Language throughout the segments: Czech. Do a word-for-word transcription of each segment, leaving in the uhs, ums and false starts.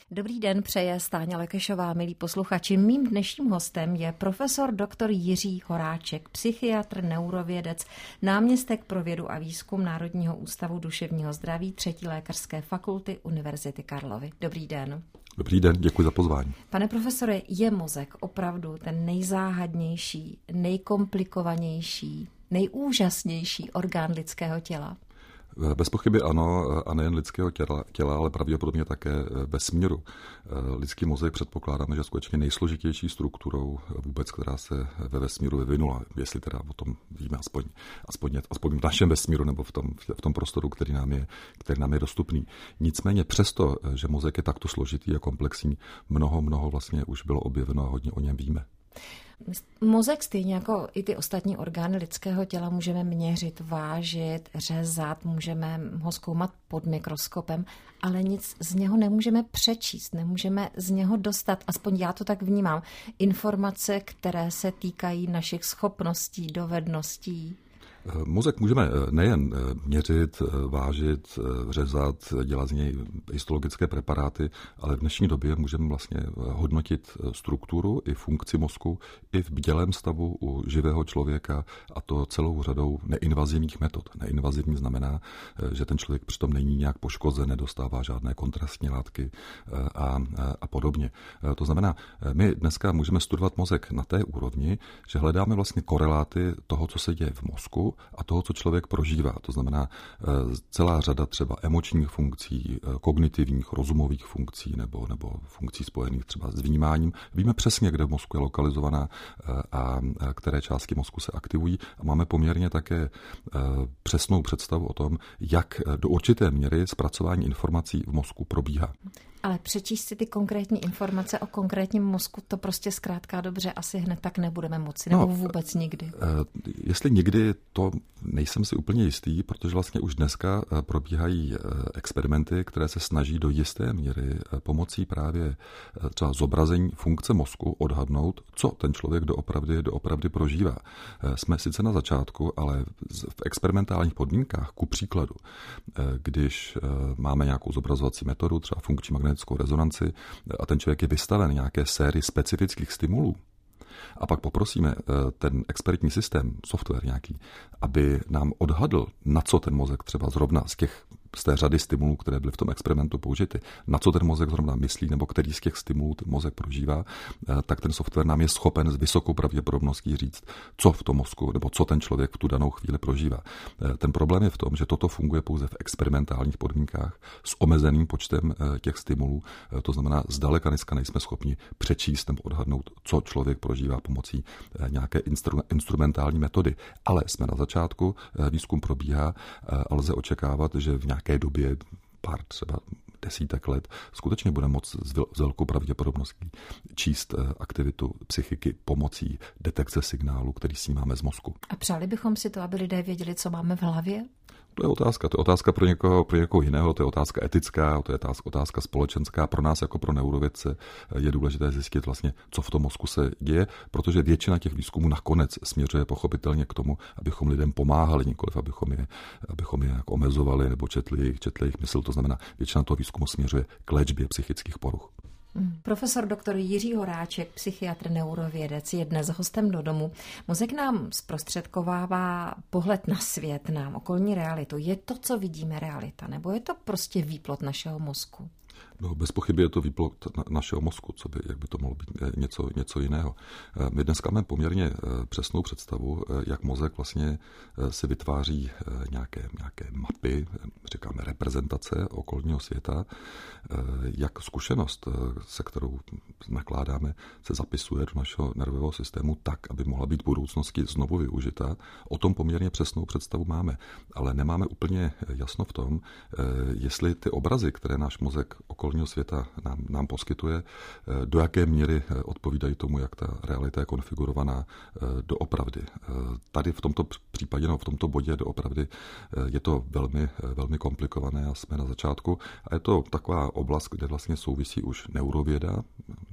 Dobrý den, přeje Stáňa Lekešová, milí posluchači. Mým dnešním hostem je profesor doktor Jiří Horáček, psychiatr, neurovědec, náměstek pro vědu a výzkum Národního ústavu duševního zdraví třetí lékařské fakulty Univerzity Karlovy. Dobrý den. Dobrý den, děkuji za pozvání. Pane profesore, je mozek opravdu ten nejzáhadnější, nejkomplikovanější, nejúžasnější orgán lidského těla? Bez pochyby ano, a nejen lidského těla, těla, ale pravděpodobně také vesmíru. Lidský mozek předpokládáme, že skutečně nejsložitější strukturou vůbec, která se ve vesmíru vyvinula, jestli teda o tom víme aspoň, aspoň, aspoň v našem vesmíru nebo v tom, v tom prostoru, který nám, je, který nám je dostupný. Nicméně přesto, že mozek je takto složitý a komplexní, mnoho, mnoho vlastně už bylo objeveno a hodně o něm víme. Mozek stejně jako i ty ostatní orgány lidského těla můžeme měřit, vážit, řezat, můžeme ho zkoumat pod mikroskopem, ale nic z něho nemůžeme přečíst, nemůžeme z něho dostat, aspoň já to tak vnímám, informace, které se týkají našich schopností, dovedností. Mozek můžeme nejen měřit, vážit, řezat, dělat z něj histologické preparáty, ale v dnešní době můžeme vlastně hodnotit strukturu i funkci mozku i v bdělém stavu u živého člověka, a to celou řadou neinvazivních metod. Neinvazivní znamená, že ten člověk přitom není nějak poškozen, nedostává žádné kontrastní látky a, a podobně. To znamená, my dneska můžeme studovat mozek na té úrovni, že hledáme vlastně koreláty toho, co se děje v mozku, a toho, co člověk prožívá. To znamená celá řada třeba emočních funkcí, kognitivních, rozumových funkcí nebo, nebo funkcí spojených třeba s vnímáním. Víme přesně, kde v mozku je lokalizovaná a které části mozku se aktivují. A máme poměrně také přesnou představu o tom, jak do určité míry zpracování informací v mozku probíhá. Ale přečíst si ty konkrétní informace o konkrétním mozku, to prostě zkrátka dobře asi hned tak nebudeme moci, nebo no, vůbec nikdy. Jestli nikdy, to nejsem si úplně jistý, protože vlastně už dneska probíhají experimenty, které se snaží do jisté míry pomocí právě třeba zobrazení funkce mozku odhadnout, co ten člověk doopravdy, doopravdy prožívá. Jsme sice na začátku, ale v experimentálních podmínkách, ku příkladu, když máme nějakou zobrazovací metodu, třeba funkční magnetickou rezonanci, a ten člověk je vystaven nějaké sérii specifických stimulů, a pak poprosíme ten expertní systém, software nějaký, aby nám odhadl, na co ten mozek třeba zrovna z těch z té řady stimulů, které byly v tom experimentu použity, na co ten mozek zrovna myslí, nebo který z těch stimulů ten mozek prožívá, tak ten software nám je schopen s vysokou pravděpodobností říct, co v tom mozku, nebo co ten člověk v tu danou chvíli prožívá. Ten problém je v tom, že toto funguje pouze v experimentálních podmínkách s omezeným počtem těch stimulů, to znamená, zdaleka dneska nejsme schopni přečíst nebo odhadnout, co člověk prožívá pomocí nějaké instru- instrumentální metody. Ale jsme na začátku, výzkum probíhá a lze očekávat, že v nějaké době, pár třeba desítek let, skutečně bude moct s velkou pravděpodobností číst aktivitu psychiky pomocí detekce signálu, který snímáme z mozku. A přáli bychom si to, aby lidé věděli, co máme v hlavě? To je otázka. To je otázka pro někoho, pro někoho jiného, to je otázka etická, to je otázka společenská. Pro nás jako pro neurovědce je důležité zjistit vlastně, co v tom mozku se děje, protože většina těch výzkumů nakonec směřuje pochopitelně k tomu, abychom lidem pomáhali, nikoliv abychom je, abychom je jako omezovali nebo četli jejich, četli jejich mysl. To znamená, většina toho výzkumu směřuje k léčbě psychických poruch. Profesor doktor Jiří Horáček, psychiatr, neurovědec, je dnes hostem do domu. Mozek nám zprostředkovává pohled na svět, na okolní realitu. Je to, co vidíme, realita, nebo je to prostě výplod našeho mozku? No, bez pochyby je to výplod našeho mozku, co by, jak by to mohlo být něco, něco jiného. My dneska máme poměrně přesnou představu, jak mozek vlastně si vytváří nějaké, nějaké mapy, říkáme reprezentace okolního světa, jak zkušenost, se kterou nakládáme, se zapisuje do našeho nervového systému tak, aby mohla být v budoucnosti znovu využita. O tom poměrně přesnou představu máme, ale nemáme úplně jasno v tom, jestli ty obrazy, které náš mozek okolního světa nám, nám poskytuje, do jaké míry odpovídají tomu, jak ta realita je konfigurovaná doopravdy. Tady v tomto případě, no v tomto bodě doopravdy je to velmi, velmi komplikované a jsme na začátku. A je to taková oblast, kde vlastně souvisí už neurověda, nebo ty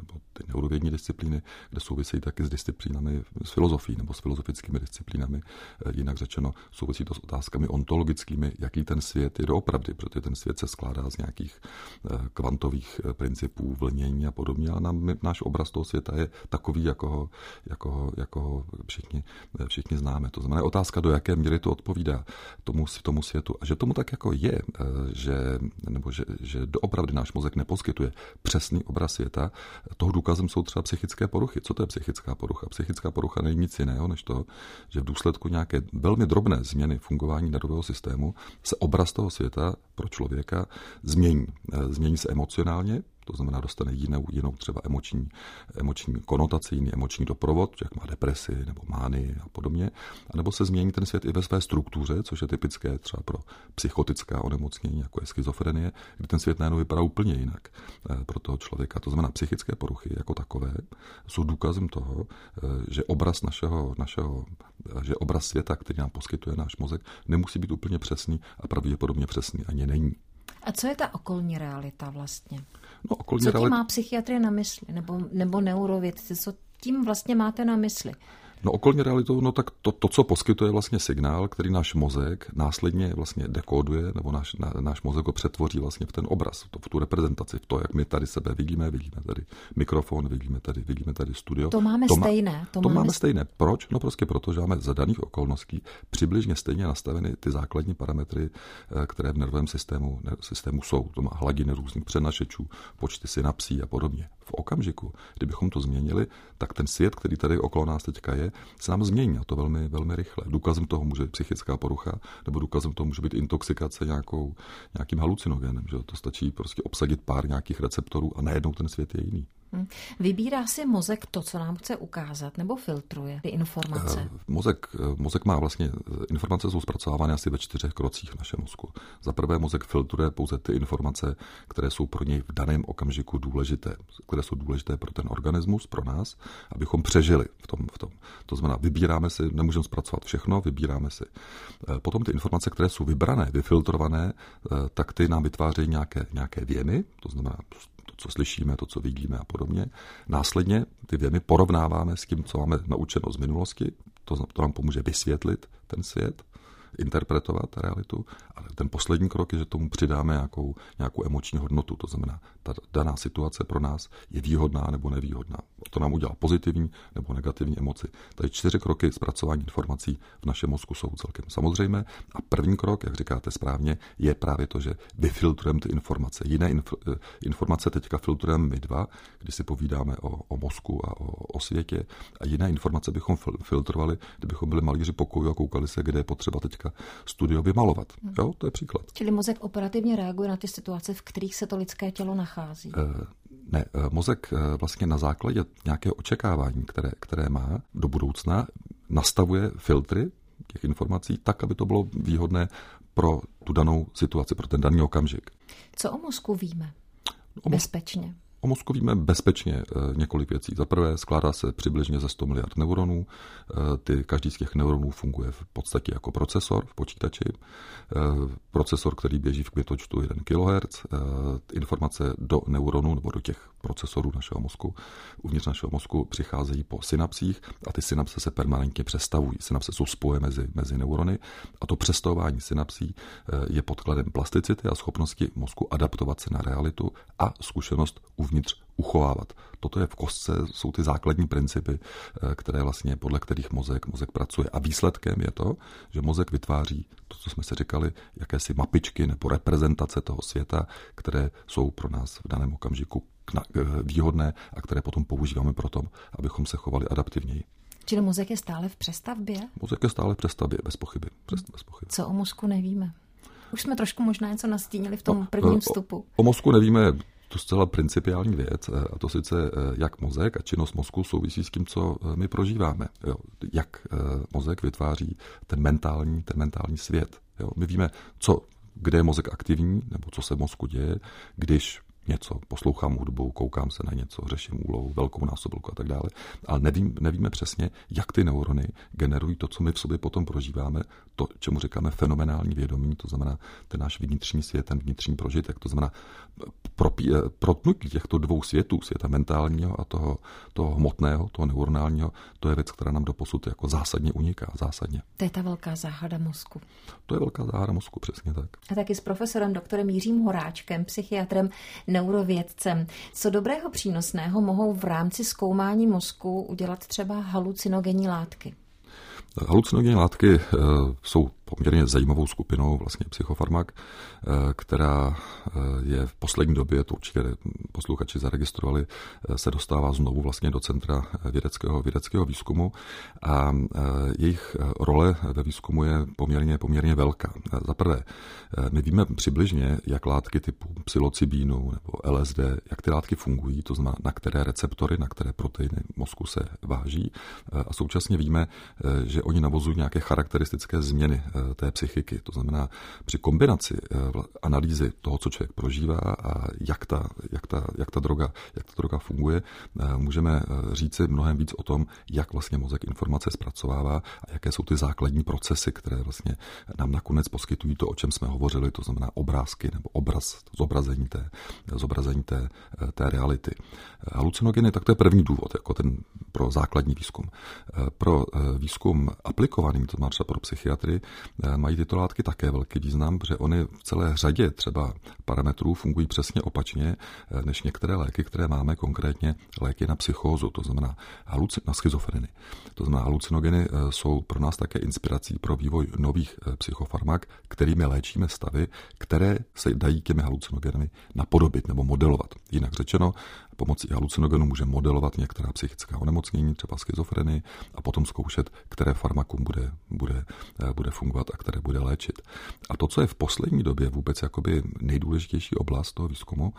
neurovědní disciplíny, kde souvisí taky s disciplínami s filozofií nebo s filozofickými disciplínami. Jinak řečeno, souvisí to s otázkami ontologickými, jaký ten svět je doopravdy, protože ten svět se skládá z nějakých kvantových principů, vlnění a podobně. A nám, náš obraz toho světa je takový, jako ho, jako ho, jako ho všichni, všichni známe. To znamená otázka, do jaké míry to odpovídá tomu, tomu světu. A že tomu tak jako je, že, nebo že, že doopravdy náš mozek neposkytuje přesný obraz světa, toho důkazem jsou třeba psychické poruchy. Co to je psychická porucha? Psychická porucha není nic jiného, než to, že v důsledku nějaké velmi drobné změny fungování nervového systému se obraz toho světa pro člověka změní. Změní se emocionálně, to znamená, dostane jinou, jinou třeba emoční, emoční konotaci, jiný emoční doprovod, jak má depresi nebo mány a podobně, anebo se změní ten svět i ve své struktuře, což je typické třeba pro psychotická onemocnění, jako je schizofrenie, kdy ten svět najednou vypadá úplně jinak pro toho člověka. To znamená, psychické poruchy jako takové jsou důkazem toho, že obraz našeho, našeho že obraz světa, který nám poskytuje náš mozek, nemusí být úplně přesný a pravděpodobně přesný ani není. A co je ta okolní realita vlastně? No, okolní co tím realita... má psychiatrie na mysli? Nebo, nebo neurovědci? Co tím vlastně máte na mysli? No okolní realitou, no tak to, to, co poskytuje vlastně signál, který náš mozek následně vlastně dekóduje, nebo náš, na, náš mozek ho přetvoří vlastně v ten obraz, to, v tu reprezentaci, v to, jak my tady sebe vidíme, vidíme tady mikrofon, vidíme tady, vidíme tady studio. To máme to stejné. To, to máme stejné. Proč? No prostě proto, že máme za daných okolností přibližně stejně nastaveny ty základní parametry, které v nervovém systému, systému jsou. To má hladiny různých přenašečů, počty synapsí a podobně. V okamžiku, kdybychom to změnili, tak ten svět, který tady okolo nás teďka je, se nám změní a to velmi, velmi rychle. Důkazem toho může být psychická porucha, nebo důkazem toho může být intoxikace nějakou, nějakým halucinogénem. Že? To stačí prostě obsadit pár nějakých receptorů a najednou ten svět je jiný. Hmm. Vybírá si mozek to, co nám chce ukázat, nebo filtruje ty informace? Mozek, mozek má vlastně, informace jsou zpracovávány asi ve čtyřech krocích v našem mozku. Za prvé mozek filtruje pouze ty informace, které jsou pro něj v daném okamžiku důležité, které jsou důležité pro ten organismus, pro nás, abychom přežili v tom. V tom. To znamená, vybíráme si, nemůžeme zpracovat všechno, vybíráme si. Potom ty informace, které jsou vybrané, vyfiltrované, tak ty nám vytvářejí nějaké, nějaké věmy, to znamená to, co slyšíme, to, co vidíme a podobně. Následně ty věmy porovnáváme s tím, co máme naučeno z minulosti. To, to nám pomůže vysvětlit ten svět, interpretovat realitu. A ten poslední krok je, že tomu přidáme nějakou, nějakou emoční hodnotu. To znamená, ta daná situace pro nás je výhodná nebo nevýhodná. To nám udělá pozitivní nebo negativní emoci. Tady čtyři kroky zpracování informací v našem mozku jsou celkem samozřejmé. A první krok, jak říkáte správně, je právě to, že vyfiltrujeme ty informace. Jiné inf- informace teďka filtrujeme my dva, když si povídáme o, o mozku a o, o světě. A jiné informace bychom fil- filtrovali, kdybychom byli malíři pokoju a koukali se, kde je potřeba teďka studio vymalovat. Hmm. Jo, to je příklad. Čili mozek operativně reaguje na ty situace, v kterých se to lidské tělo nachází. Uh, Ne, mozek vlastně na základě nějakého očekávání, které, které má do budoucna, nastavuje filtry těch informací tak, aby to bylo výhodné pro tu danou situaci, pro ten daný okamžik. Co o mozku víme? O Bezpečně. O mozku víme bezpečně několik věcí. Za prvé skládá se přibližně ze sto miliard neuronů. Ty, každý z těch neuronů funguje v podstatě jako procesor v počítači. Procesor, který běží v květočtu jeden kilohertz. Informace do neuronů nebo do těch procesorů našeho mozku, uvnitř našeho mozku přicházejí po synapsích a ty synapse se permanentně přestavují. Synapse jsou spoje mezi, mezi neurony a to přestavování synapsí je podkladem plasticity a schopnosti mozku adaptovat se na realitu a zkušenost uvnitř uchovávat. Toto je v kostce, jsou ty základní principy, které vlastně podle kterých mozek, mozek pracuje. A výsledkem je to, že mozek vytváří to, co jsme si říkali, jakési mapičky nebo reprezentace toho světa, které jsou pro nás v daném okamžiku výhodné a které potom používáme pro to, abychom se chovali adaptivněji. Čili mozek je stále v přestavbě? Mozek je stále v přestavbě, bez pochyby. Bez pochyby. Co o mozku nevíme? Už jsme trošku možná něco nastínili v tom no, prvním vstupu. O, o mozku nevíme to zcela principiální věc, a to sice jak mozek a činnost mozku souvisí s tím, co my prožíváme. Jo. Jak mozek vytváří ten mentální, ten mentální svět. Jo. My víme, co, kde je mozek aktivní, nebo co se v mozku děje, když něco, poslouchám hudbu, koukám se na něco, řeším úlohu, velkou násobilku a tak dále, ale nevím, nevíme přesně, jak ty neurony generují to, co my v sobě potom prožíváme, to, čemu říkáme fenomenální vědomí, to znamená ten náš vnitřní svět, ten vnitřní prožitek, to znamená protnutí těchto dvou světů, světa mentálního a toho, toho hmotného, toho neuronálního, to je věc, která nám doposud jako zásadně uniká, zásadně. To je ta velká záhada mozku. To je velká záhada mozku, přesně tak. A taky s profesorem doktorem Jiřím Horáčkem, psychiatrem, neurovědcem. Co dobrého přínosného mohou v rámci zkoumání mozku udělat třeba halucinogenní látky? Halucinogenní látky jsou poměrně zajímavou skupinou vlastně psychofarmak, která je v poslední době, to určitě posluchači zaregistrovali, se dostává znovu vlastně do centra vědeckého, vědeckého výzkumu a jejich role ve výzkumu je poměrně, poměrně velká. Za prvé, my víme přibližně, jak látky typu psilocybínu nebo L S D, jak ty látky fungují, to znamená, na které receptory, na které proteiny mozku se váží a současně víme, že oni navozují nějaké charakteristické změny té psychiky. To znamená, při kombinaci analýzy toho, co člověk prožívá a jak ta, jak ta, jak ta, droga, jak ta droga funguje, můžeme říci mnohem víc o tom, jak vlastně mozek informace zpracovává a jaké jsou ty základní procesy, které vlastně nám nakonec poskytují to, o čem jsme hovořili, to znamená obrázky nebo obraz, zobrazení té, zobrazení té, té reality. Halucinogeny, tak to je první důvod, jako ten pro základní výzkum. Pro výzkum aplikovaný, to má třeba pro psychiatry, mají tyto látky také velký význam, protože oni v celé řadě třeba parametrů fungují přesně opačně než některé léky, které máme, konkrétně léky na psychózu, to znamená na schizofrenii. To znamená, halucinogeny jsou pro nás také inspirací pro vývoj nových psychofarmak, kterými léčíme stavy, které se dají těmi halucinogenami napodobit nebo modelovat. Jinak řečeno, pomocí halucinogenů může modelovat některá psychická onemocnění, třeba schizofrenii, a potom zkoušet, které farmakum bude, bude, bude fungovat a které bude léčit. A to, co je v poslední době vůbec jakoby nejdůležitější oblast toho výzkumu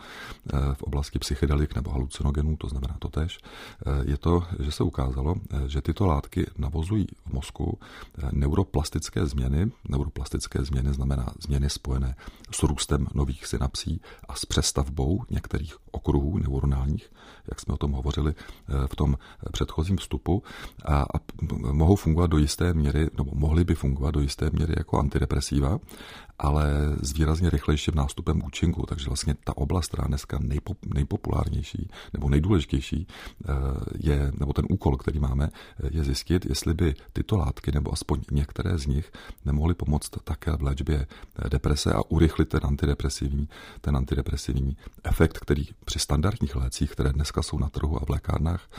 v oblasti psychedelik nebo halucinogenů, to znamená to též, je to, že se ukázalo, že tyto látky navozují v mozku neuroplastické změny. Neuroplastické změny znamená změny spojené s růstem nových synapsí a s přestavbou některých okruhů neuronálních, jak jsme o tom hovořili v tom předchozím vstupu, a, a mohou fungovat do jisté míry, nebo mohly by fungovat do jisté míry jako antidepresiva, ale s výrazně rychlejším nástupem účinku. Takže vlastně ta oblast, která dneska nejpop, nejpopulárnější nebo nejdůležitější je, nebo ten úkol, který máme, je zjistit, jestli by tyto látky, nebo aspoň některé z nich, nemohly pomoct také v léčbě deprese a urychlit ten antidepresivní, ten antidepresivní efekt, který při standardních lécích, které dneska jsou na trhu a v lékárnách,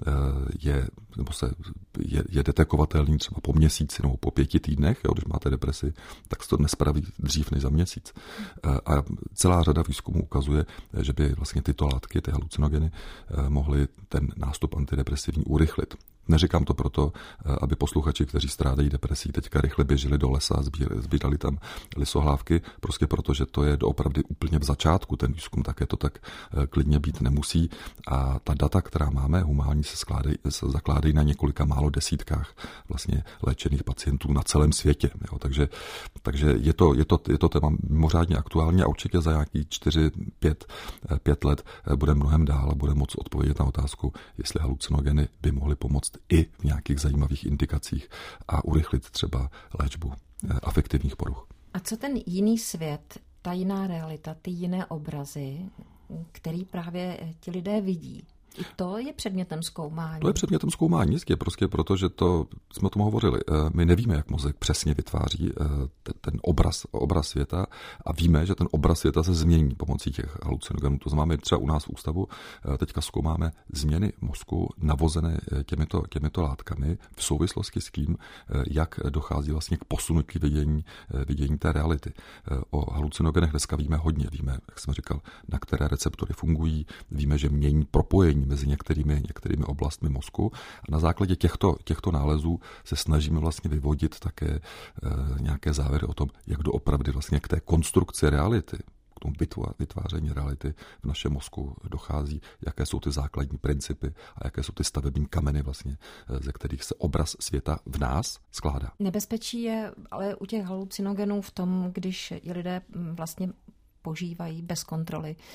je, nebo se, je, je detekovatelný třeba po měsíci nebo po pěti týdnech. Jo, když máte depresi, tak se to nespraví dřív než za měsíc. A celá řada výzkumů ukazuje, že by vlastně tyto látky, ty halucinogeny, mohly ten nástup antidepresivní urychlit. Neříkám to proto, aby posluchači, kteří strádají depresí, teďka rychle běželi do lesa a sbírali tam lisohlávky, prostě proto, že to je doopravdy úplně v začátku. Ten výzkum také to tak klidně být nemusí. A ta data, která máme, humánní, se, skládají, se zakládají na několika málo desítkách vlastně léčených pacientů na celém světě. Jo. Takže, takže je, to, je, to, je to téma mimořádně aktuální a určitě za nějaký čtyři, pět, pět let bude mnohem dál a bude moct odpovědět na otázku, jestli halucinogeny by mohly pomoct i v nějakých zajímavých indikacích a urychlit třeba léčbu afektivních poruch. A co ten jiný svět, ta jiná realita, ty jiné obrazy, který právě ti lidé vidí? I to je předmětem zkoumání. To je předmětem zkoumání, jistě, prostě proto, že to, jsme o tom hovořili, my nevíme, jak mozek přesně vytváří ten, ten obraz, obraz světa a víme, že ten obraz světa se změní pomocí těch halucinogenů. To znamená, třeba u nás v ústavu teďka zkoumáme změny mozku navozené těmito, těmito látkami v souvislosti s tím, jak dochází vlastně k posunutí vidění, vidění té reality. O halucinogenech dneska víme hodně, víme, jak jsem říkal, na které receptory fungují, víme, že mění propojení mezi některými, některými oblastmi mozku. A na základě těchto, těchto nálezů se snažíme vlastně vyvodit také e, nějaké závěry o tom, jak doopravdy vlastně k té konstrukci reality, k tomu vytváření reality v našem mozku dochází, jaké jsou ty základní principy a jaké jsou ty stavební kameny vlastně, ze kterých se obraz světa v nás skládá. Nebezpečí je ale u těch halucinogenů v tom, když je lidé vlastně požívají bez kontroly.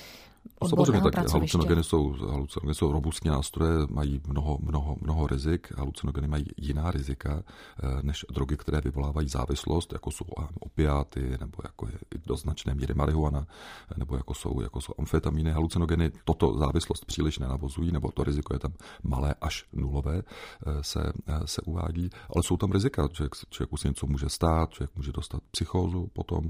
odborného pracoviště. Halucinogeny jsou, halucinogeny jsou robustní nástroje, mají mnoho, mnoho, mnoho rizik. Halucinogeny mají jiná rizika než drogy, které vyvolávají závislost, jako jsou opiáty, nebo jako je do značné míry marihuana, nebo jako jsou, jako jsou amfetamíny. Halucinogeny toto závislost příliš nenavozují, nebo to riziko je tam malé až nulové, se, se uvádí, ale jsou tam rizika. Člověk, člověku se něco může stát, člověk může dostat psychózu potom,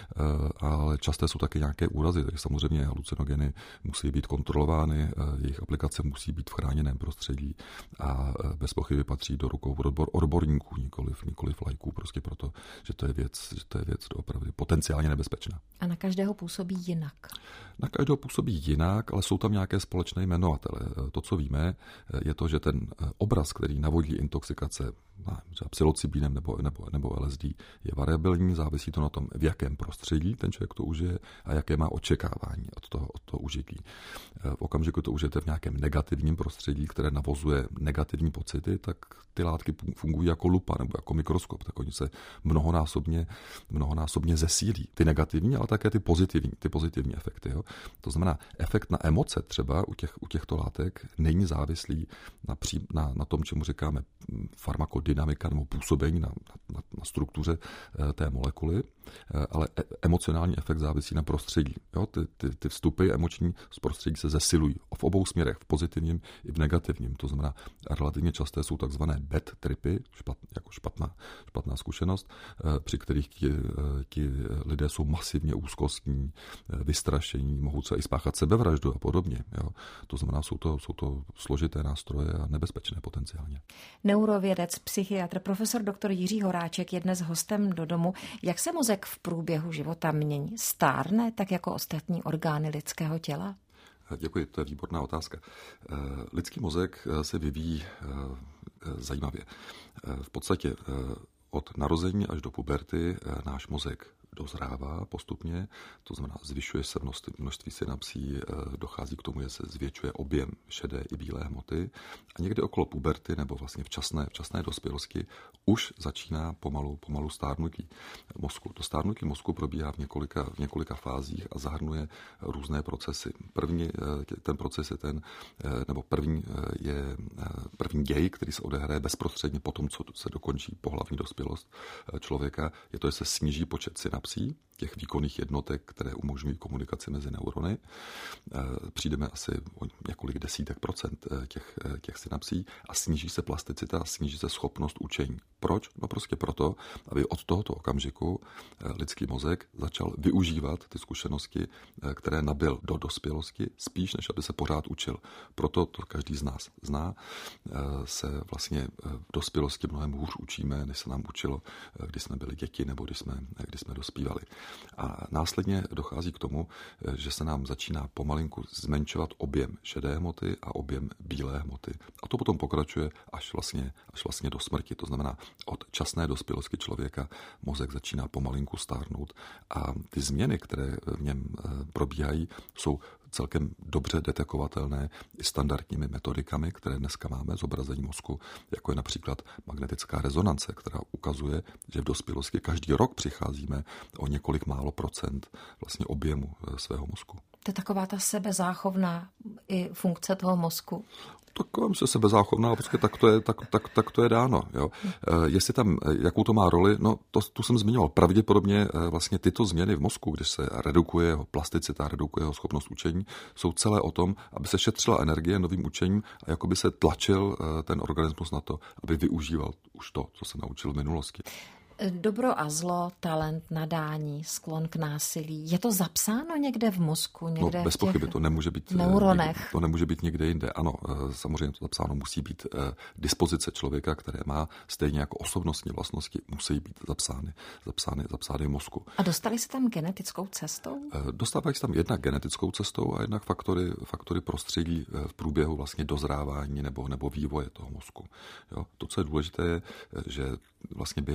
ale časté jsou taky nějaké úrazy, takže samozřejmě halucinogeny musí být kontrolovány, jejich aplikace musí být v chráněném prostředí a bez pochyby patří do rukou odbor, odborníků, nikoliv, nikoliv lajků, prostě proto, že to je věc, že to je věc opravdu potenciálně nebezpečná. A na každého působí jinak? Na každého působí jinak, ale jsou tam nějaké společné jmenovatele. To, co víme, je to, že ten obraz, který navodí intoxikace třeba psilocybínem nebo, nebo, nebo L S D, je variabilní, závisí to na tom, v jakém prostředí ten člověk to užije a jaké má očekávání od toho, od toho užití. V okamžiku to užijete v nějakém negativním prostředí, které navozuje negativní pocity, tak ty látky fungují jako lupa nebo jako mikroskop, tak oni se mnohonásobně, mnohonásobně zesílí. Ty negativní, ale také ty pozitivní, ty pozitivní efekty. Jo. To znamená, efekt na emoce třeba u, těch, u těchto látek není závislý na, pří, na, na tom, čemu říkáme farmakodynamika nebo působení na, na, na struktuře té molekuly, ale emocionální efekt závisí na prostředí. Jo, ty, ty, ty vstupy emoční z prostředí se zesilují v obou směrech, v pozitivním i v negativním. To znamená, relativně časté jsou takzvané bad tripy, špat, jako špatná, špatná zkušenost, při kterých ti, ti lidé jsou masivně úzkostní, vystrašení, mohou se i spáchat sebevraždu a podobně. Jo. To znamená, jsou to, jsou to složité nástroje a nebezpečné potenciálně. Neurovědec, psychiatr, profesor doktor Jiří Horáček je dnes hostem Do domu. Jak se mozek v průběhu života mění? Stárne tak jako ostatní orgány lidského těla? Děkuji, to je výborná otázka. Lidský mozek se vyvíjí zajímavě. V podstatě od narození až do puberty náš mozek dozrává postupně, to znamená zvyšuje se množství, množství synapsí, dochází k tomu, že se zvětšuje objem šedé i bílé hmoty a někdy okolo puberty nebo vlastně včasné, včasné dospělosti už začíná pomalu, pomalu stárnutí mozku. To stárnutí mozku probíhá v několika, v několika fázích a zahrnuje různé procesy. První, ten proces je ten, nebo první je první děj, který se odehraje bezprostředně po tom, co se dokončí pohlavní dospělost člověka, je to, že se sníží počet synapsí, těch výkonných jednotek, které umožňují komunikaci mezi neurony. Přijdeme asi o několik desítek procent těch, těch synapsí a sníží se plasticita a sníží se schopnost učení. Proč? No prostě proto, aby od tohoto okamžiku lidský mozek začal využívat ty zkušenosti, které nabyl do dospělosti, spíš než aby se pořád učil. Proto to každý z nás zná, se vlastně v dospělosti mnohem hůř učíme, než se nám učilo, když jsme byli děti nebo když jsme, když jsme dospívali. A následně dochází k tomu, že se nám začíná pomalinku zmenšovat objem šedé hmoty a objem bílé hmoty. A to potom pokračuje až vlastně, až vlastně do smrti. To znamená, od časné dospělosti člověka mozek začíná pomalinku stárnout a ty změny, které v něm probíhají, jsou celkem dobře detekovatelné i standardními metodikami, které dneska máme, zobrazení mozku, jako je například magnetická rezonance, která ukazuje, že v dospělosti každý rok přicházíme o několik málo procent vlastně objemu svého mozku. To je taková ta sebezáchovná i funkce toho mozku. Taková se sebezáchovná, prostě tak to je, tak, tak, tak to je dáno. Jo. Jestli tam, jakou to má roli, no to, tu jsem zmiňoval. Pravděpodobně vlastně tyto změny v mozku, když se redukuje jeho plasticita, redukuje jeho schopnost učení, jsou celé o tom, aby se šetřila energie novým učením a jako by se tlačil ten organismus na to, aby využíval už to, co se naučil v minulosti. Dobro a zlo, talent, nadání, sklon k násilí. Je to zapsáno někde v mozku? Někde no, bez pochyby, to nemůže být neuronech. Někde, to nemůže být někde jinde. Ano, samozřejmě to zapsáno musí být. Dispozice člověka, které má stejně jako osobnostní vlastnosti, musí být zapsány, zapsány, zapsány v mozku. A dostali se tam genetickou cestou? Dostávají se tam jednak genetickou cestou a jednak faktory, faktory prostředí v průběhu vlastně dozrávání nebo, nebo vývoje toho mozku. Jo? To, co je důležité, je, že vlastně během intra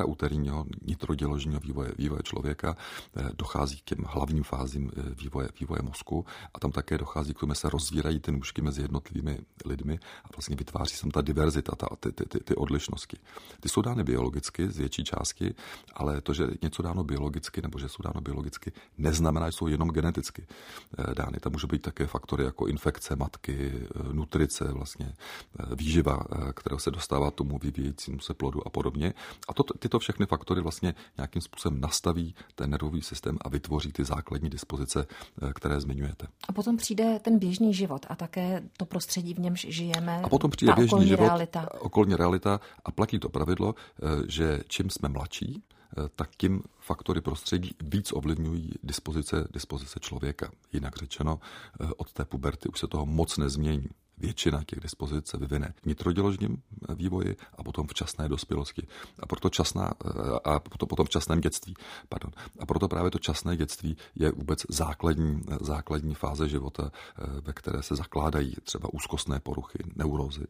intrauterinního nitroděložního vývoje, vývoje člověka, dochází k těm hlavním fázím vývoje, vývoje mozku a tam také dochází k tomu, že se rozvírají ty nůžky mezi jednotlivými lidmi a vlastně vytváří se ta diverzita, ta, ty, ty, ty, ty odlišnosti. Ty jsou dány biologicky z větší části, ale to, že něco dáno biologicky nebo že jsou dáno biologicky, neznamená, že jsou jenom geneticky dány. Tam může být také faktory jako infekce matky, nutrice, vlastně výživa, která se dostává tomu vyvíjejícímu se plodu a podobně. A to, tyto všechny faktory vlastně nějakým způsobem nastaví ten nervový systém a vytvoří ty základní dispozice, které zmiňujete. A potom přijde ten běžný život a také to prostředí, v němž žijeme. A potom přijde běžný život, realita. okolní realita a platí to pravidlo, že čím jsme mladší, tak tím faktory prostředí víc ovlivňují dispozice, dispozice člověka. Jinak řečeno, od té puberty už se toho moc nezmění. Většina těch dispozic se vyvine v nitroděložním vývoji a potom v časné dospělosti. A proto časná, a potom v časném dětství. Pardon. A proto právě to časné dětství je vůbec základní, základní fáze života, ve které se zakládají třeba úzkostné poruchy, neurózy.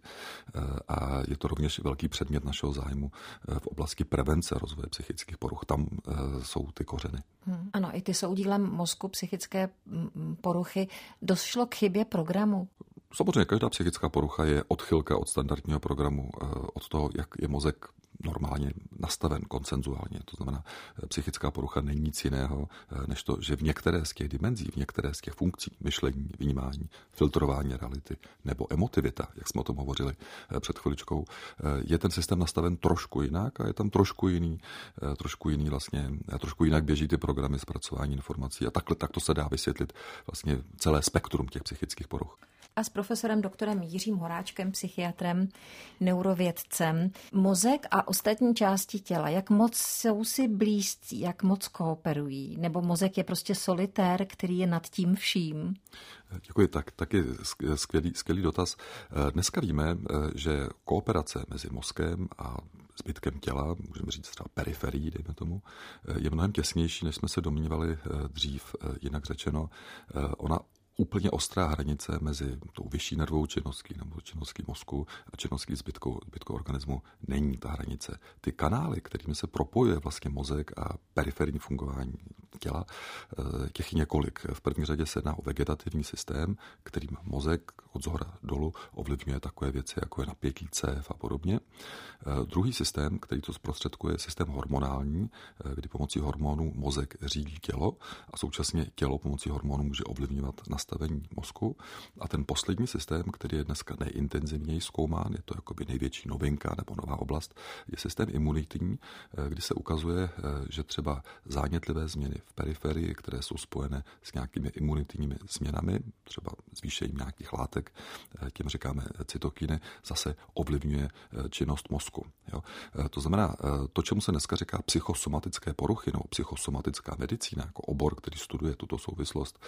A je to rovněž velký předmět našeho zájmu v oblasti prevence rozvoje psychických poruch. Tam jsou ty kořeny. Hmm. Ano, i ty jsou dílem mozku, psychické poruchy. Došlo k chybě programu? Samozřejmě každá psychická porucha je odchylka od standardního programu, od toho, jak je mozek normálně nastaven konsenzuálně. To znamená, psychická porucha není nic jiného, než to, že v některé z těch dimenzí, v některé z těch funkcí, myšlení, vnímání, filtrování reality nebo emotivita, jak jsme o tom hovořili před chviličkou, je ten systém nastaven trošku jinak a je tam trošku jiný, trošku jiný vlastně, trošku jinak běží ty programy zpracování informací a takhle takto se dá vysvětlit vlastně celé spektrum těch psychických poruch. A s profesorem doktorem Jiřím Horáčkem, psychiatrem, neurovědcem. Mozek a ostatní části těla, jak moc jsou si blízcí, jak moc kooperují? Nebo mozek je prostě solitér, který je nad tím vším? Děkuji, tak taky skvělý, skvělý dotaz. Dneska víme, že kooperace mezi mozkem a zbytkem těla, můžeme říct třeba periferií, dejme tomu, je mnohem těsnější, než jsme se domnívali dřív. Jinak řečeno, ona úplně ostrá hranice mezi tou vyšší nervovou činností nebo činností mozku a činností zbytku, zbytku organismu není ta hranice. Ty kanály, kterými se propojuje vlastně mozek a periferní fungování těla, těch několik. V první řadě se jedná o vegetativní systém, kterým mozek od zhora dolů ovlivňuje takové věci, jako je napětí cév a podobně. Druhý systém, který to zprostředkuje, je systém hormonální, kdy pomocí hormonů mozek řídí tělo a současně tělo pomocí hormonů může ovlivňovat nastavení mozku. A ten poslední systém, který je dneska nejintenzivněji zkoumán, je to jakoby největší novinka nebo nová oblast, je systém imunitní, kdy se ukazuje, že třeba zánětlivé změny v periferii, které jsou spojené s nějakými imunitními změnami, třeba zvýšením nějakých látek, tím říkáme cytokiny, zase ovlivňuje činnost mozku. Jo. To znamená, to, čemu se dneska říká psychosomatické poruchy nebo psychosomatická medicína, jako obor, který studuje tuto souvislost,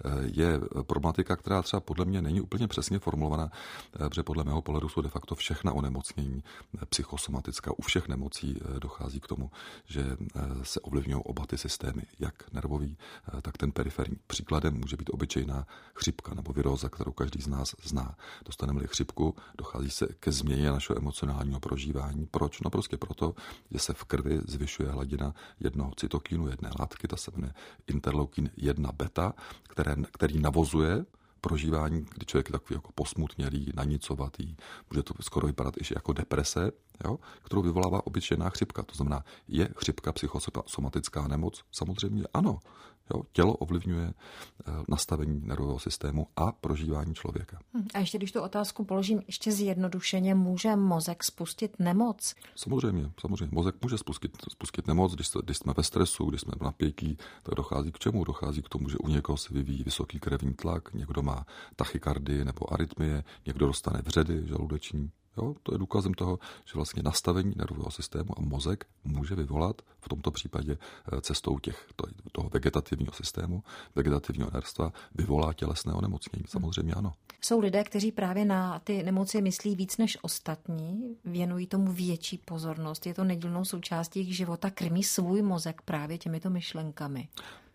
je problematika, která třeba podle mě není úplně přesně formulovaná, protože podle mého pohledu jsou de facto všechna onemocnění psychosomatická. U všech nemocí dochází k tomu, že se ovlivňují oba ty systémy, jak nervový, tak ten periferní. Příkladem může být obyčejná chřipka nebo viróza, kterou každý z nás zná. Dostaneme-li chřipku, dochází se ke změně našeho emocionálního prožívání. Proč? No prostě proto, že se v krvi zvyšuje hladina jednoho cytokinu, jedné látky, ta se jmenuje interleukin jedna beta, které, který navozuje prožívání, kdy člověk je takový jako posmutnělý, nanicovatý, může to skoro vypadat i jako deprese, jo, kterou vyvolává obyčejná chřipka. To znamená, je chřipka psychosomatická nemoc? Samozřejmě ano. Jo, tělo ovlivňuje nastavení nervového systému a prožívání člověka. A ještě když tu otázku položím ještě zjednodušeně, může mozek spustit nemoc? Samozřejmě, samozřejmě. Mozek může spustit, spustit nemoc, když, když jsme ve stresu, když jsme v napětí, tak dochází k čemu? Dochází k tomu, že u někoho se vyvíjí vysoký krevní tlak, někdo má tachykardii nebo arytmie, někdo dostane vředy žaludeční. Jo, to je důkazem toho, že vlastně nastavení nervového systému a mozek může vyvolat v tomto případě cestou těch, toho vegetativního systému, vegetativního nerstva, vyvolá tělesné onemocnění. Samozřejmě ano. Jsou lidé, kteří právě na ty nemoci myslí víc než ostatní, věnují tomu větší pozornost. Je to nedílnou součástí jejich života, krmí svůj mozek právě těmito myšlenkami.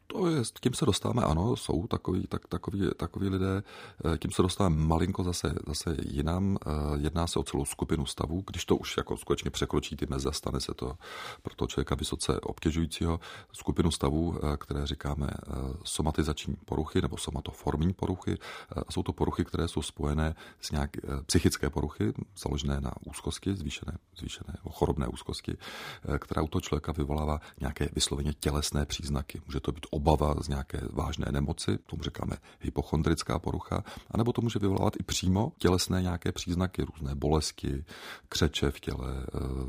To je, tím se dostáváme, ano, jsou takový, tak, takový, takový lidé, tím se dostáváme malinko zase, zase jinam. Jedná se o celou skupinu stavů, když to už jako skutečně překročí ty meze, stane se to pro toho člověka vysoce obtěžujícího. Skupinu stavů, které říkáme somatizační poruchy nebo somatoformní poruchy. A jsou to poruchy, které jsou spojené s nějak psychické poruchy, založené na úzkosti, zvýšené, zvýšené chorobné úzkosti, která u toho člověka vyvolává nějaké vysloveně tělesné příznaky. Může to být obava z nějaké vážné nemoci, tomu říkáme hypochondrická porucha, anebo to může vyvolávat i přímo tělesné nějaké příznaky, různé bolesti, křeče v těle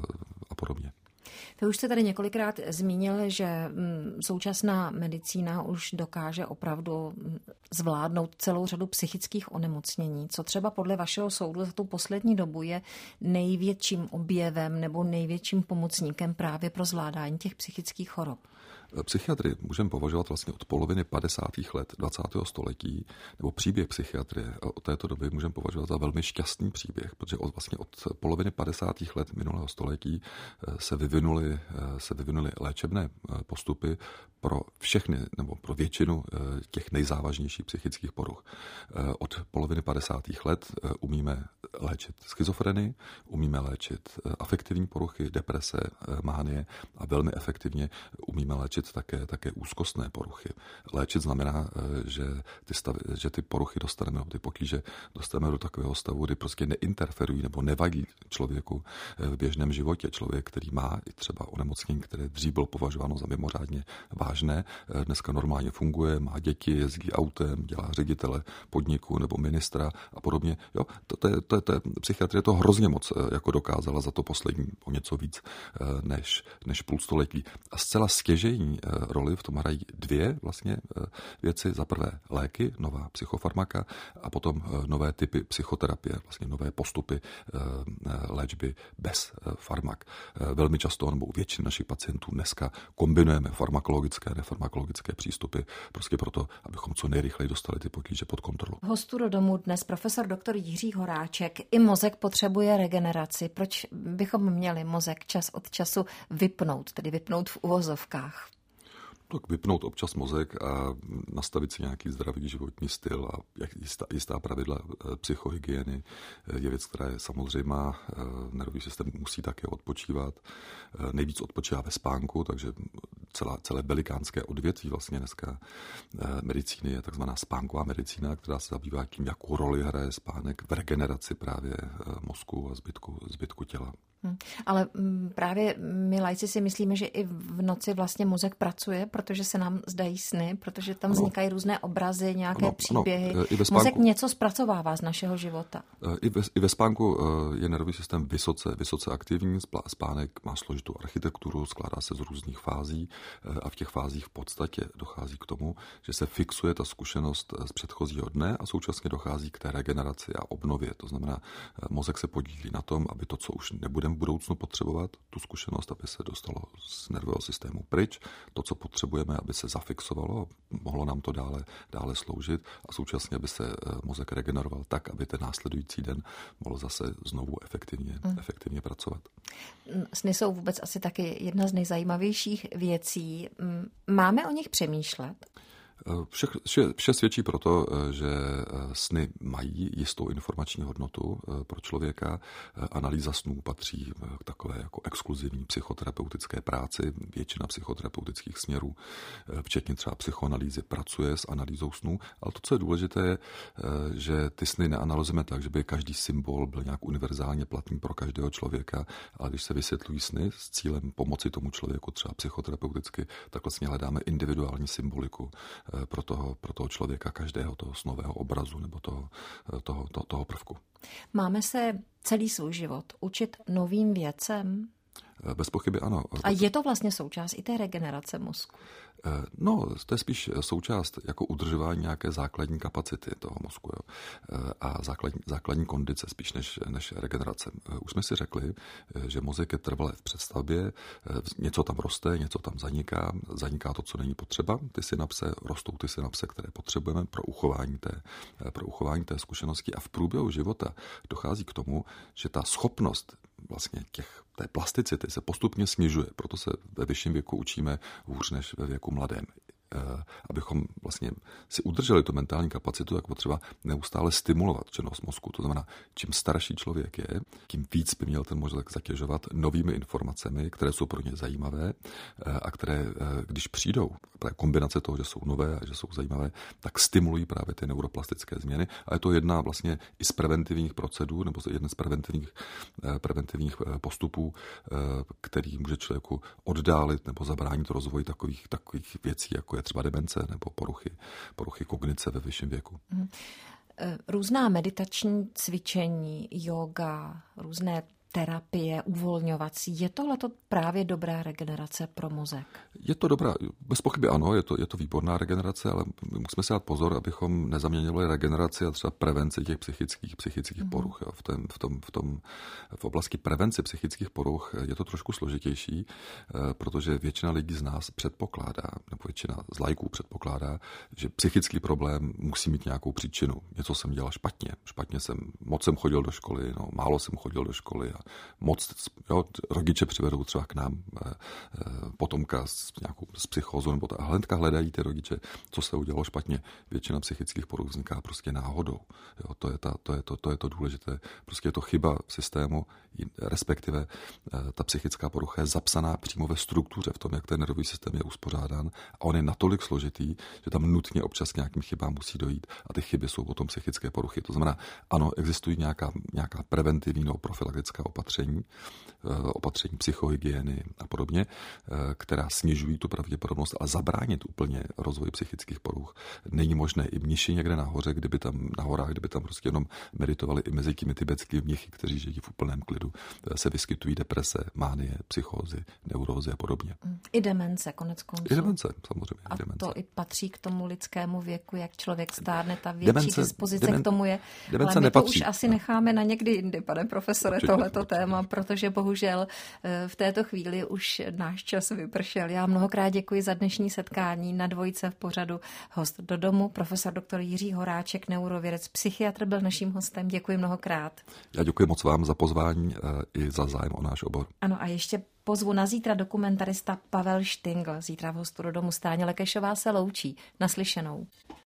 a podobně. Vy už jste tady několikrát zmínil, že současná medicína už dokáže opravdu zvládnout celou řadu psychických onemocnění. Co třeba podle vašeho soudu za tu poslední dobu je největším objevem nebo největším pomocníkem právě pro zvládání těch psychických chorob? Psychiatrii můžeme považovat vlastně od poloviny padesátých let dvacátého století, nebo příběh psychiatrie od této doby můžeme považovat za velmi šťastný příběh, protože od, vlastně od poloviny padesátých let minulého století se vyvinuly, se vyvinuly léčebné postupy pro všechny, nebo pro většinu těch nejzávažnějších psychických poruch. Od poloviny padesátých let umíme léčit schizofrenii, umíme léčit afektivní poruchy, deprese, mánie a velmi efektivně umíme léčit také, také úzkostné poruchy. Léčit znamená, že ty, stavy, že ty poruchy dostaneme, ty potíže dostaneme do takového stavu, kdy prostě neinterferují nebo nevadí člověku v běžném životě. Člověk, který má i třeba onemocnění, které dřív bylo považováno za mimořádně vážné, dneska normálně funguje, má děti, jezdí autem, dělá ředitele podniku nebo ministra a podobně. Jo, to, to, to, to, psychiatrie to hrozně moc jako dokázala za to poslední o něco víc než, než půl století. A zcela stěžejní roli v tom hrají dvě vlastně věci. Za prvé léky, nová psychofarmaka a potom nové typy psychoterapie, vlastně nové postupy léčby bez farmak. Velmi často, nebo u většiny našich pacientů dneska kombinujeme farmakologické a nefarmakologické přístupy, prostě proto, abychom co nejrychleji dostali ty potíže pod kontrolu. Hostu do domu dnes profesor doktor Jiří Horáček. I mozek potřebuje regeneraci. Proč bychom měli mozek čas od času vypnout, tedy vypnout v uvozovkách? Tak vypnout občas mozek a nastavit si nějaký zdravý životní styl a jistá, jistá pravidla psychohygieny je věc, která je samozřejmá. Nervový systém musí také odpočívat. Nejvíc odpočívá ve spánku, takže celá, celé velikánské odvětví vlastně dneska medicíny je takzvaná spánková medicína, která se zabývá tím, jakou roli hraje spánek v regeneraci právě mozku a zbytku, zbytku těla. Hmm. Ale právě my laici si myslíme, že i v noci vlastně mozek pracuje, protože se nám zdají sny, protože tam vznikají různé obrazy, nějaké ano, příběhy. Ano, spánku, mozek něco zpracovává z našeho života. I ve, i ve spánku je nervový systém vysoce, vysoce aktivní. Spánek má složitou architekturu, skládá se z různých fází a v těch fázích v podstatě dochází k tomu, že se fixuje ta zkušenost z předchozího dne a současně dochází k té regeneraci a obnově. To znamená, mozek se podílí na tom, aby to, co už nebudeme v budoucnu potřebovat, tu zkušenost, aby se dostalo z nervového systému pryč, to, co potřebujeme, aby se zafixovalo, mohlo nám to dále, dále sloužit a současně, aby se mozek regeneroval tak, aby ten následující den mohl zase znovu efektivně, mm. efektivně pracovat. Sny jsou vůbec asi taky jedna z nejzajímavějších věcí. Máme o nich přemýšlet? Vše, vše, vše svědčí proto, že sny mají jistou informační hodnotu pro člověka. Analýza snů patří k takové jako exkluzivní psychoterapeutické práci. Většina psychoterapeutických směrů, včetně třeba psychoanalýzy, pracuje s analýzou snů. Ale to, co je důležité, je, že ty sny neanalyzujeme tak, že by každý symbol byl nějak univerzálně platný pro každého člověka, ale když se vysvětlují sny s cílem pomoci tomu člověku třeba psychoterapeuticky, tak vlastně hledáme individuální symboliku pro toho, pro toho člověka, každého toho snového obrazu nebo toho, toho, toho, toho prvku. Máme se celý svůj život učit novým věcem? Bez pochyby ano. A je to vlastně součást i té regenerace mozku? No, to je spíš součást jako udržování nějaké základní kapacity toho mozku, jo. A základní, základní kondice spíš než, než regenerace. Už jsme si řekli, že mozek je trvalé v přestavbě, něco tam roste, něco tam zaniká, zaniká to, co není potřeba, ty synapse, rostou ty synapse, které potřebujeme pro uchování té, pro uchování té zkušenosti a v průběhu života dochází k tomu, že ta schopnost vlastně těch, té plasticity se postupně snižuje, proto se ve vyšším věku učíme hůř než ve věku mladém. abychom vlastně si udrželi tu mentální kapacitu, tak potřeba neustále stimulovat činnost mozku. To znamená, čím starší člověk je, tím víc by měl ten mozek zatěžovat novými informacemi, které jsou pro ně zajímavé a které, když přijdou, kombinace toho, že jsou nové a že jsou zajímavé, tak stimulují právě ty neuroplastické změny. A je to jedna vlastně i z preventivních procedur, nebo jedna z preventivních, preventivních postupů, který může člověku oddálit nebo zabránit rozvoji takových, takových věcí, jako je třeba demence nebo poruchy, poruchy kognice ve vyšším věku. Různá meditační cvičení, yoga, různé terapie, uvolňovací. Je tohleto právě dobrá regenerace pro mozek? Je to dobrá, bez pochyby ano, je to, je to výborná regenerace, ale musíme si dát pozor, abychom nezaměnili regeneraci a třeba prevenci těch psychických, psychických mm. poruch. Jo. V, tom, v, tom, v, tom, v oblasti prevence psychických poruch je to trošku složitější, protože většina lidí z nás předpokládá, nebo většina z laiků předpokládá, že psychický problém musí mít nějakou příčinu. Něco jsem dělal špatně. Špatně jsem, moc jsem chodil do školy, no, málo jsem chodil do školy a moc, jo, rodiče přivedou třeba k nám e, potomka s nějakou s psychózou, nebo a hnedka hledají ty rodiče, co se udělalo špatně. Většina psychických poruch vzniká prostě náhodou. Jo, to, je ta, to, je to, to je to důležité. Prostě je to chyba v systému, respektive e, ta psychická porucha je zapsaná přímo ve struktuře, v tom, jak ten nervový systém je uspořádán a on je natolik složitý, že tam nutně občas k nějakým chybám musí dojít a ty chyby jsou potom psychické poruchy. To znamená, ano, existují nějaká, nějaká preventivní nebo profilaktická opatření, opatření psychohygieny a podobně, která snižují tu pravděpodobnost, ale zabránit úplně rozvoji psychických poruch není možné. I mniši někde nahoře, kdyby tam na horách, kdyby tam prostě jenom meditovali i mezi těmi tibetskými mnichy, kteří žijí v úplném klidu, se vyskytují deprese, mánie, psychózy, neurózy a podobně. I demence konec konců. I demence, samozřejmě. A demence. to i patří k tomu lidskému věku, jak člověk stárne, ta větší demence, dispozice demen, k tomu je. Demence ale my nepatří. to už asi necháme na někdy jindy, pane profesore, Určitě, tohleto určitě. téma, protože bohužel v této chvíli už náš čas vypršel. Já mnohokrát děkuji za dnešní setkání na Dvojce v pořadu Host do domu. Profesor doktor Jiří Horáček, neurovědec, psychiatr, byl naším hostem. Děkuji mnohokrát. Já děkuji moc vám za pozvání i za zájem o náš obor. Ano, a ještě pozvu na zítra dokumentarista Pavel Štingl. Zítra v Hostu do domu Stáně Lekešová se loučí. Naslyšenou.